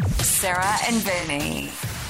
Sarah and Vinny.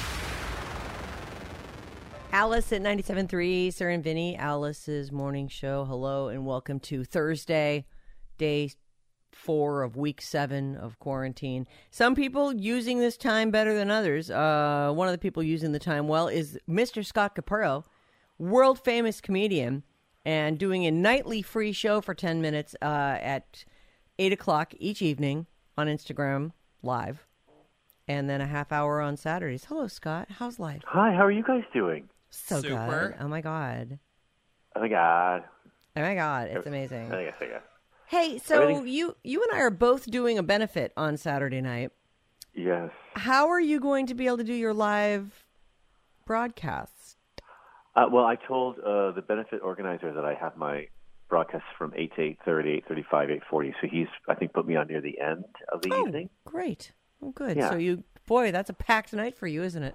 Alice at 97.3, Sarah and Vinny, Alice's morning show. Hello and welcome to Thursday, day 4 of week 7 of quarantine. Some people using this time better than others. One of the people using the time well is Mr. Scott Capurro, world famous comedian, and doing a nightly free show for 10 minutes at 8 o'clock each evening on Instagram Live, and then a half hour on Saturdays. Hello, Scott. How's life? Hi, how are you guys doing? So Super. good. Oh, my God. Oh, my God. Oh, my God. It's amazing. I guess. Hey, so Everything's- you and I are both doing a benefit on Saturday night. Yes. How are you going to be able to do your live broadcast? Well, I told the benefit organizer that I have my broadcast from 8 to 8:30, 8:35, 8:40. So he's, I think, put me on near the end of the evening. Great. Oh, good. Yeah. So boy, that's a packed night for you, isn't it?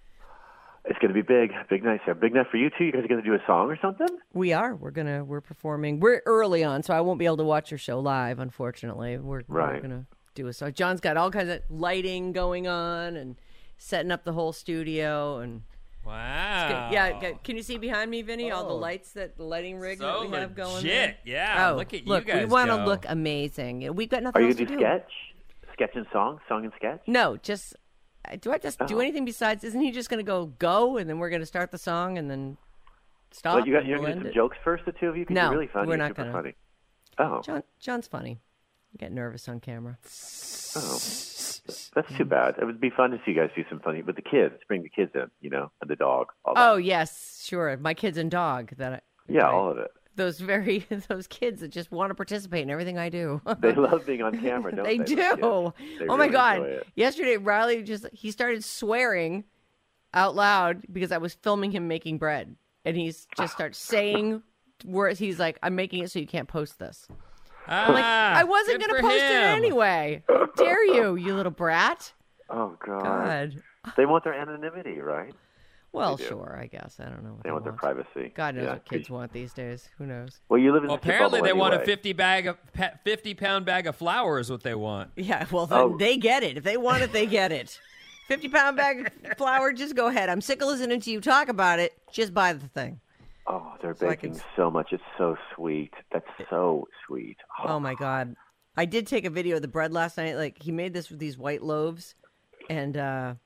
It's going to be big night, Sarah. Big night for you, too. You guys are going to do a song or something? We are. We're performing. We're early on, so I won't be able to watch your show live, unfortunately. We're Right. going to do a song. John's got all kinds of lighting going on and setting up the whole studio and Wow. yeah. Can you see behind me, Vinny? All the lights, the lighting rig that we have going. Legit. Yeah. Oh, look at look, you guys. we want to go. look amazing. We've got Are nothing you else going to to do. do sketch and song and sketch? No, just do I just do Oh. anything besides? Isn't he just going to go and then we're going to start the song and then stop? Well, you're and going we'll to do end some it? jokes first, the two of you? 'Cause No, you're really funny. we're You're not super gonna. funny. Oh. John's funny. I get nervous on camera. Oh. That's too bad. It would be fun to see you guys do some funny with the kids. Bring the kids in, and the dog. All that. Oh yes, sure. My kids and dog. Yeah, all of it. Those kids that just want to participate in everything I do. They love being on camera, don't they? They do. those kids? They Oh my really God! enjoy it. Yesterday, Riley he started swearing out loud because I was filming him making bread, and he's just starts saying words. He's like, "I'm making it so you can't post this." I'm like, I wasn't good going to for post it him. anyway. How dare you, you little brat? Oh God. God. They want their anonymity, right? Well, They do. sure, I guess. I don't know what They want their privacy. God knows Yeah. what kids want these days. Who knows? Well, you live in Well, such a apparently bubble they want a anyway. 50-pound bag of flour is what they want. Yeah, well, then Oh. they get it. If they want it, they get it. 50-pound bag of flour, just go ahead. I'm sick of listening to you talk about it. Just buy the thing. Oh, they're So I baking can- so much. It's so sweet. That's so sweet. Oh, my God. I did take a video of the bread last night. Like, he made this with these white loaves. And,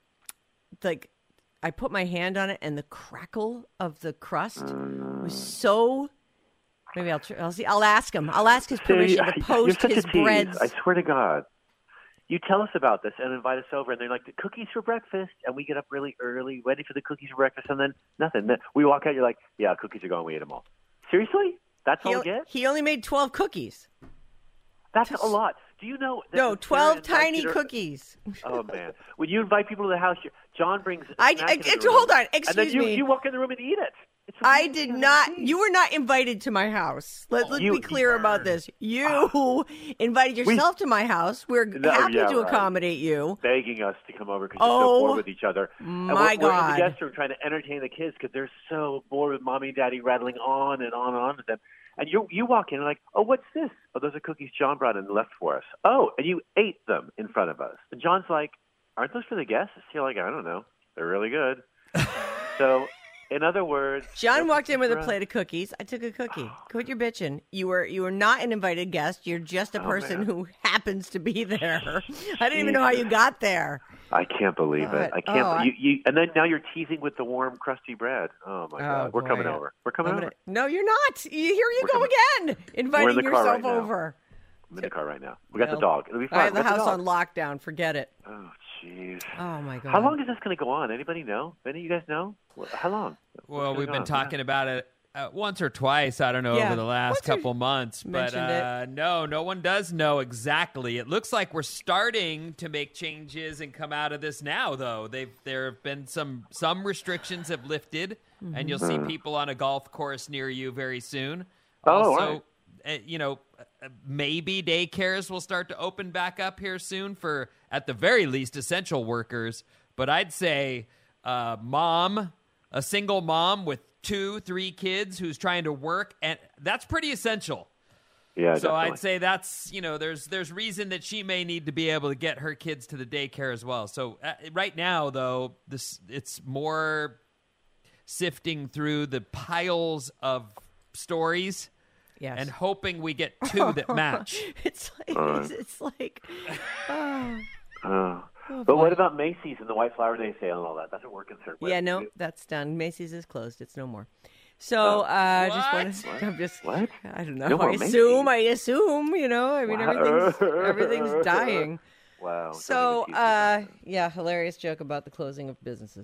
I put my hand on it, and the crackle of the crust was so... Maybe I'll see. I'll ask him. I'll ask his permission to You're post such his a tease. breads. I swear to God. You tell us about this and invite us over, and they're like, the cookies for breakfast, and we get up really early, ready for the cookies for breakfast, and then nothing. Then we walk out, you're like, yeah, cookies are gone, we ate them all. Seriously? That's all we get? He only made 12 cookies. That's a lot. Do you know? That No, when 12 Sarah invites tiny you to- cookies. Oh, man. When you invite people to the house, John brings I- snack in the room, hold on, and excuse then me. you walk in the room and eat it. It's I amazing. did not. You were not invited to my house. Let's You- be clear about this. You invited yourself to my house. We're happy yeah, to right. accommodate you. Begging us to come over because you're Oh, so bored with each other. And my we're in God. the guest room trying to entertain the kids because they're so bored with mommy and daddy rattling on and on and on with them. And you walk in and like, oh, what's this? Oh, those are cookies John brought in and left for us. Oh, and you ate them in front of us. And John's like, aren't those for the guests? You're like, I don't know. They're really good. So, in other words, John walked in with a for us. plate of cookies. I took a cookie. Quit your bitching. You were not an invited guest. You're just a person man. who happens to be there. I didn't even know how you got there. I can't believe it. God. I can't. Oh, and then now you're teasing with the warm, crusty bread. Oh my God, we're boy. coming over. We're coming over. No, you're not. Here you We're go coming- again, We're in inviting the car yourself right now. over. I'm in the car right now. We got Well, the dog. It'll be fine. I have We the got house dog. on lockdown. Forget it. Oh, jeez. Oh my God. How long is this going to go on? Anybody know? Any of you guys know? How long? Well, What's we've going been on? talking about it once or twice, I don't know, Yeah. over the last Once or- couple months. But mentioned it. no one does know exactly. It looks like we're starting to make changes and come out of this now, though. There have been some restrictions have lifted, and you'll see people on a golf course near you very soon. Oh, Also, maybe daycares will start to open back up here soon for, at the very least, essential workers. But I'd say a single mom with 2-3 kids who's trying to work, and that's pretty essential. Yeah, So definitely. I'd say that's, there's reason that she may need to be able to get her kids to the daycare as well. So right now, though, it's more sifting through the piles of stories Yes. and hoping we get two that match. It's like, But what about Macy's and the White Flower Day sale and all that? That's what we're concerned with. yeah, no, that's done. Macy's is closed. It's no more. So just want to. I'm just. What? I don't know. No more I assume. Macy's? I mean, everything's dying. Wow. So yeah, hilarious joke about the closing of businesses.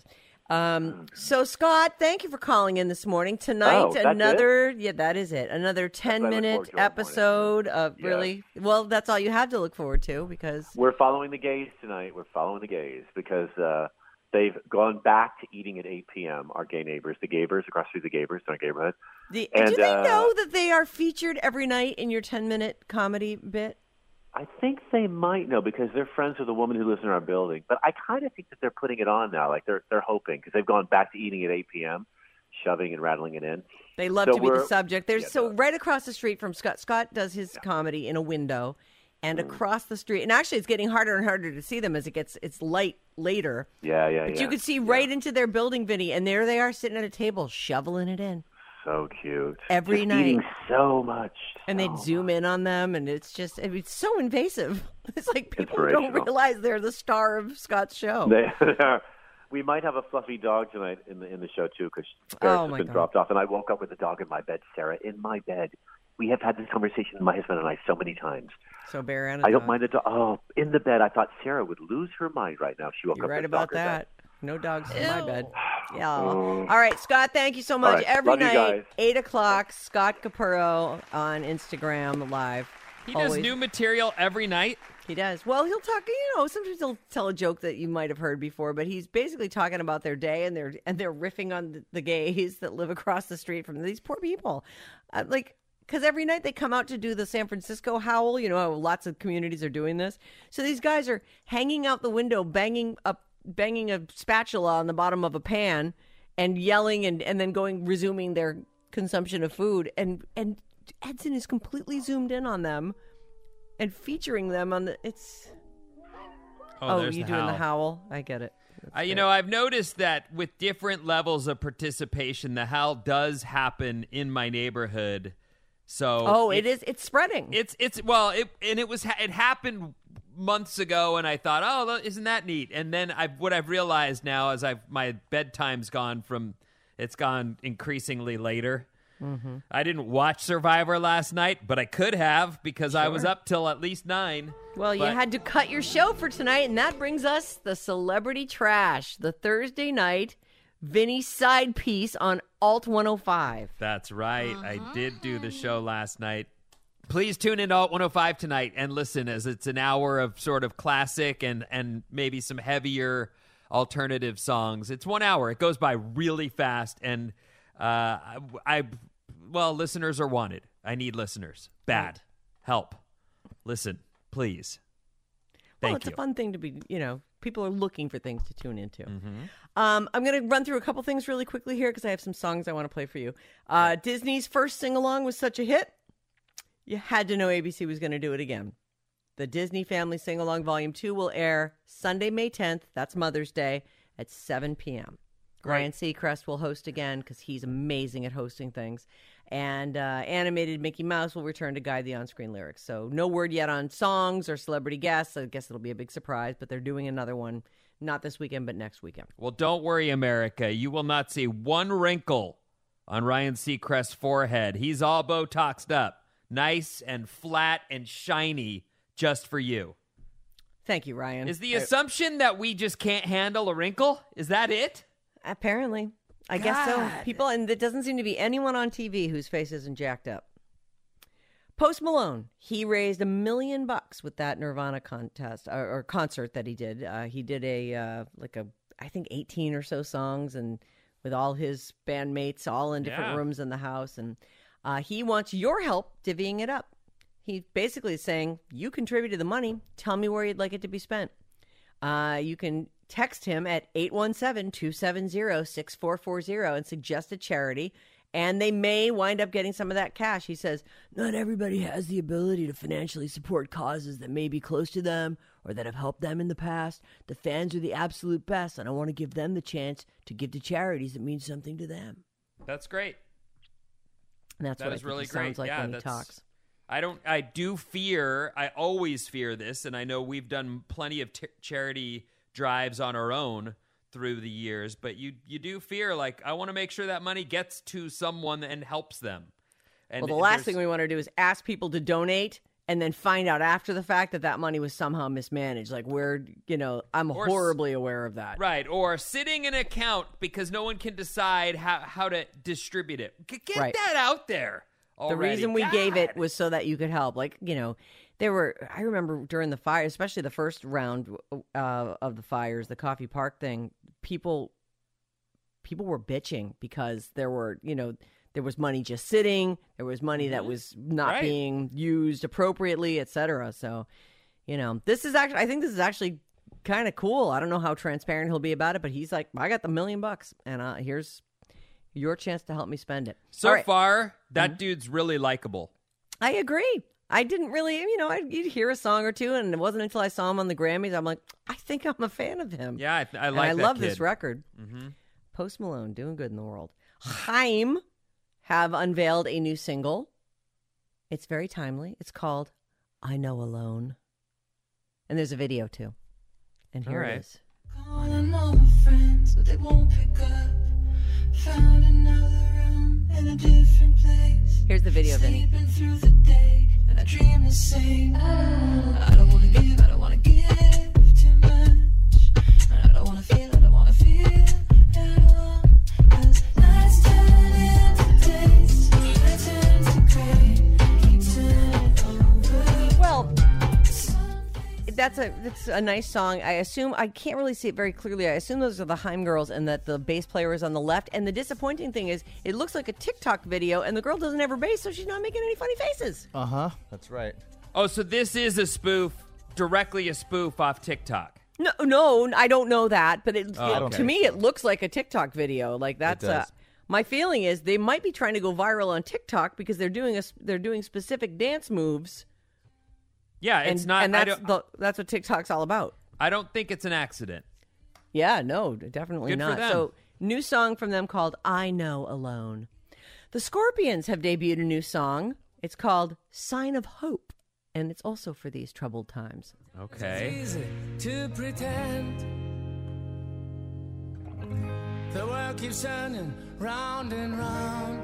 So Scott, thank you for calling in this morning. Tonight, that's another that is it. Another what I look 10-minute forward to all morning. episode of Yeah. really. Well, that's all you have to look forward to because We're following the gays tonight. We're following the gays because they've gone back to eating at 8 p.m., our gay neighbors, the Gabers, across the street, the Gabers in our neighborhood. do And, they know that they are featured every night in your 10-minute comedy bit? I think they might know because they're friends with a woman who lives in our building. But I kind of think that they're putting it on now. Like they're hoping because they've gone back to eating at 8 p.m., shoving and rattling it in. They love So to be the we're- subject. There's Yeah, right across the street from Scott. Scott does his comedy in a window, and across the street. And actually, it's getting harder and harder to see them as it's light later. Yeah. But you could see right into their building, Vinny, and there they are sitting at a table shoveling it in. So cute. Every Just night. eating so much. And they'd zoom in on them, and it's so invasive. It's like people don't Inspirational. realize they're the star of Scott's show. They are. We might have a fluffy dog tonight in the show too because Ferris has my been God. dropped off, and I woke up with the dog in my bed, Sarah, in my bed. We have had this conversation, my husband and I, so many times. So Bear and I don't mind the dog. Oh, in the bed, I thought Sarah would lose her mind right now if she woke You're up right with a dog about in bed. that. No dogs in my bed. Yeah. All right, Scott, thank you so much. All right. Every Love you night, guys. 8 o'clock, Scott Capurro on Instagram Live. He does Always. new material every night. He does. Well, he'll talk, sometimes he'll tell a joke that you might have heard before, but he's basically talking about their day and they're riffing on the gays that live across the street from these poor people. Because every night they come out to do the San Francisco howl, how lots of communities are doing this. So these guys are hanging out the window, banging a spatula on the bottom of a pan and yelling and then resuming their consumption of food. And Edson is completely zoomed in on them and featuring them on it's. Oh, there's you the doing the howl. howl? I get it. I've noticed that with different levels of participation, the howl does happen in my neighborhood. So it's spreading. It happened months ago, and I thought, isn't that neat? And then what I've realized now is my bedtime's gone increasingly later. Mm-hmm. I didn't watch Survivor last night, but I could have because I was up till at least 9. Well, you had to cut your show for tonight, and that brings us the Celebrity Trash, the Thursday night Vinny side piece on Alt 105. That's right. I did do the show last night. Please tune in to Alt 105 tonight and listen, as it's an hour of sort of classic and maybe some heavier alternative songs. It's 1 hour. It goes by really fast, and listeners are wanted. I need listeners. Bad. Help. Listen, please. Thank It's you. a fun thing to be, people are looking for things to tune into. I'm going to run through a couple things really quickly here because I have some songs I want to play for you. Disney's first sing-along was such a hit, you had to know ABC was going to do it again. The Disney Family Sing-Along Volume 2 will air Sunday, May 10th. That's Mother's Day at 7 p.m. Ryan Seacrest will host again because he's amazing at hosting things. And animated Mickey Mouse will return to guide the on-screen lyrics. So no word yet on songs or celebrity guests. I guess it'll be a big surprise, but they're doing another one, not this weekend, but next weekend. Well, don't worry, America. You will not see one wrinkle on Ryan Seacrest's forehead. He's all Botoxed up. Nice and flat and shiny just for you. Thank you, Ryan. Is the assumption that we just can't handle a wrinkle? Is that it? Apparently. I guess so. God. People, and there doesn't seem to be anyone on TV whose face isn't jacked up. Post Malone, he raised $1 million with that Nirvana contest or concert that he did. He did I think 18 or so songs, and with all his bandmates, all in different rooms in the house, and he wants your help divvying it up. He basically is saying, you contributed the money. Tell me where you'd like it to be spent. You can text him at 817-270-6440 and suggest a charity. And they may wind up getting some of that cash. He says, not everybody has the ability to financially support causes that may be close to them or that have helped them in the past. The fans are the absolute best, and I want to give them the chance to give to charities that mean something to them. That's great. And that's That what is I think really he sounds great. like when he talks. I always fear this, and I know we've done plenty of charity drives on our own through the years, but you do fear, like, I want to make sure that money gets to someone and helps them. And well, the last thing we want to do is ask people to donate and then find out after the fact that money was somehow mismanaged. Like, I'm horribly aware of that. Right, or sitting in an account because no one can decide how to distribute it. Get that out there already. The reason we gave it was so that you could help. Like, I remember during the fire, especially the first round of the fires, the Coffey Park thing, people were bitching because there was money just sitting, there was money that was not being used appropriately, etc. So, I think this is actually kind of cool. I don't know how transparent he'll be about it, but he's like, I got the $1 million and here's your chance to help me spend it. So far, that dude's really likable. I agree. I didn't really, you'd hear a song or two, and it wasn't until I saw him on the Grammys, I'm like, I think I'm a fan of him. Yeah, I and like I that love kid. this record. Mm-hmm. Post Malone, doing good in the world. Haim have unveiled a new single. It's very timely. It's called I Know Alone. And there's a video, too. And here it is. Calling all my friends, but they won't pick up. Found another room in a different place. Here's the video, Vinny. Sleeping through the day, and I dream the same. I don't wanna give too much. I don't wanna feel at all. 'Cause nights turn into days, I turn to gray, keep turning over. Well, that's a nice song. I assume, I can't really see it very clearly. I assume those are the Haim girls and that the bass player is on the left. And the disappointing thing is it looks like a TikTok video and the girl doesn't have her bass, so she's not making any funny faces. Uh-huh. That's right. Oh, so this is directly a spoof off TikTok. No, I don't know that, but okay. To me it looks like a TikTok video. Like that's my feeling is they might be trying to go viral on TikTok because they're doing specific dance moves. Yeah, it's not. And that's what TikTok's all about. I don't think it's an accident. Yeah, no, definitely Good not. for them. So, new song from them called I Know Alone. The Scorpions have debuted a new song. It's called Sign of Hope, and it's also for these troubled times. Okay. It's easy to pretend the world keeps turning round and round,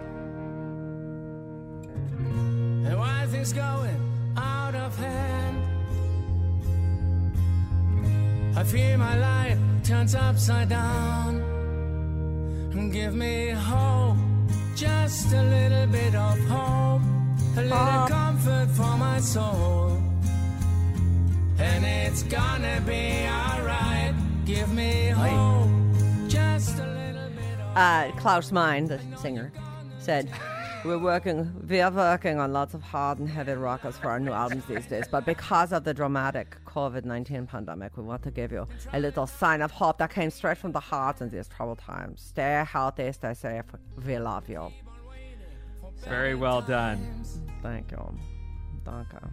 and why things going out of hand. I fear my life turns upside down. Give me hope, just a little bit of hope, a little comfort for my soul, and it's gonna be alright. Give me hope, just a little bit of Klaus Meine, the singer, said, We're working on lots of hard and heavy rockers for our new albums these days, but because of the dramatic COVID-19 pandemic, we want to give you a little sign of hope that came straight from the heart in these troubled times. Stay healthy, stay safe. We love you. Very well done. Thank you. Danke.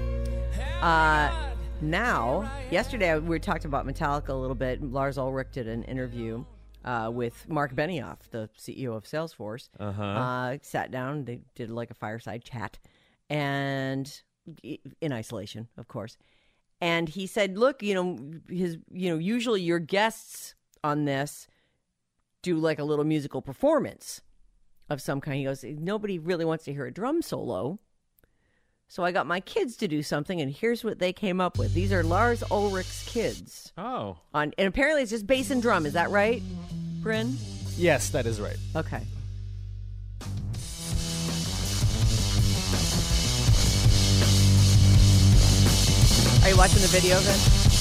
Now, yesterday we talked about Metallica a little bit. Lars Ulrich did an interview with Mark Benioff, the CEO of Salesforce. Sat down, they did like a fireside chat, and in isolation, of course. And he said, "Look, usually your guests on this do like a little musical performance of some kind." He goes, "Nobody really wants to hear a drum solo, so I got my kids to do something, and here's what they came up with. These are Lars Ulrich's kids. Oh, And apparently it's just bass and drum. Is that right, Bryn? Yes, that is right. Okay. Are you watching the video, then?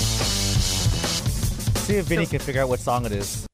See if Vinny can figure out what song it is.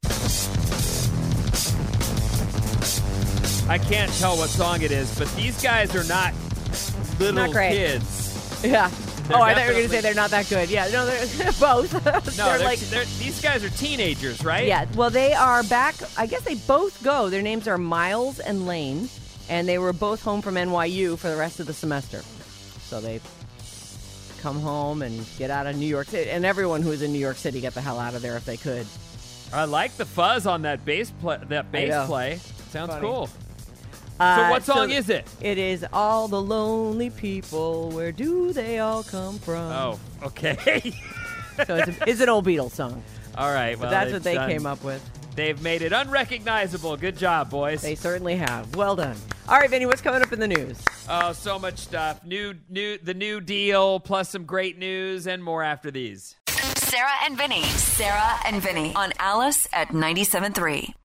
I can't tell what song it is, but these guys are not little Not great. kids. Yeah. Oh, I thought you were going to say they're not that good. Yeah, no, they're both. No, they're these guys are teenagers, right? Yeah, well, they are back. I guess they both go. Their names are Miles and Lane, and they were both home from NYU for the rest of the semester. So they come home and get out of New York City. And everyone who's in New York City get the hell out of there if they could. I like the fuzz on that bass play. Sounds Funny. cool. So what song is it? It is All the Lonely People, Where Do They All Come From? Oh, okay. So it's an old Beatles song. All right. But Well, that's what they came up with. They've made it unrecognizable. Good job, boys. They certainly have. Well done. All right, Vinny, what's coming up in the news? Oh, so much stuff. The New Deal, plus some great news and more after these. Sarah and Vinny. Sarah and Vinny on Alice at 97.3.